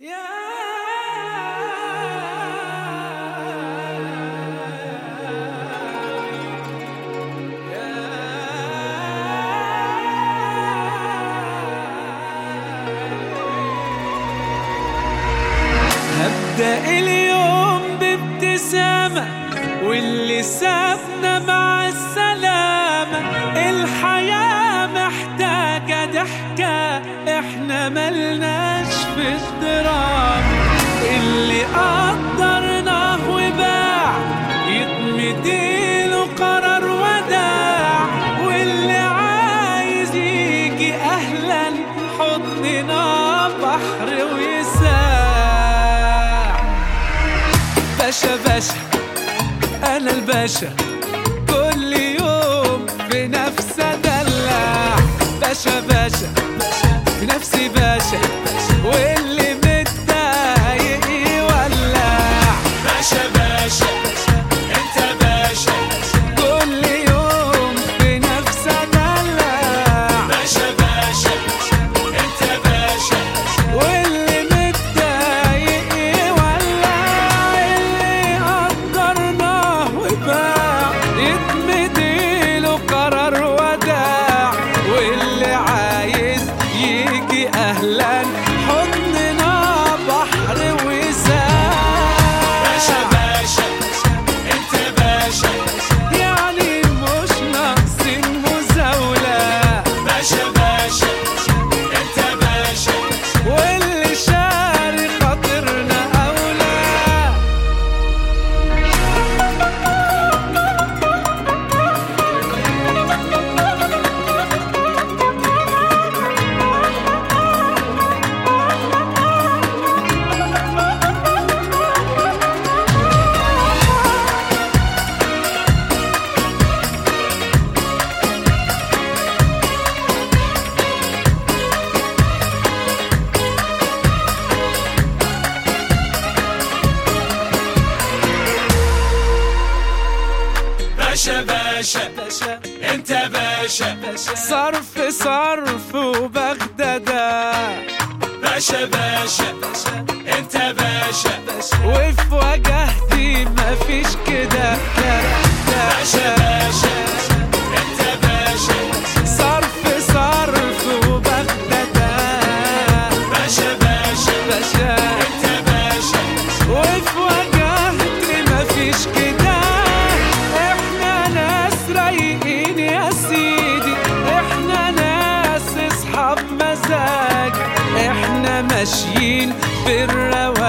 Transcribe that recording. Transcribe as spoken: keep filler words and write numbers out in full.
يا هبدأ اليوم بابتسامة، واللي سابنا مع السلامة. الحياة محتاجة ضحكة، احنا ملناش في الدراما. اللي قدرناه وباع يتمديله قرار وداع، واللي عايز يجي أهلا حضننا بحر ويساع. باشا باشا أنا الباشا، كل يوم في نفس أدلع. باشا باشا في نفسي باشا، واللي متضايق يولع. باشا باشا انت باشا، كل يوم في نفس أدلع. باشا باشا انت باشا، واللي متضايق يولع. اللي قدرناه وباع يتمديله قرار وداع، واللي عايز يجي أهلا حضننا بحر وساع. باشا باشا انت باشا، يعني مش ناقصين مزاولة. باشا باشا انت باشا، واللي شاري خاطرنا أولى. باشا باشا انت باشا، صرف صرف وبغدادة. باشا باشا انت باشا، وفي وجهتي مفيش كده. باشا باشا انت باشا، صرف صرف وبغدادة. باشا باشا باشا انت باشا، وفي وجهتي مفيش كده. احنا ناس رايقين يا سيدي، احنا ناس اصحاب مزاج، احنا ماشيين بالرواق.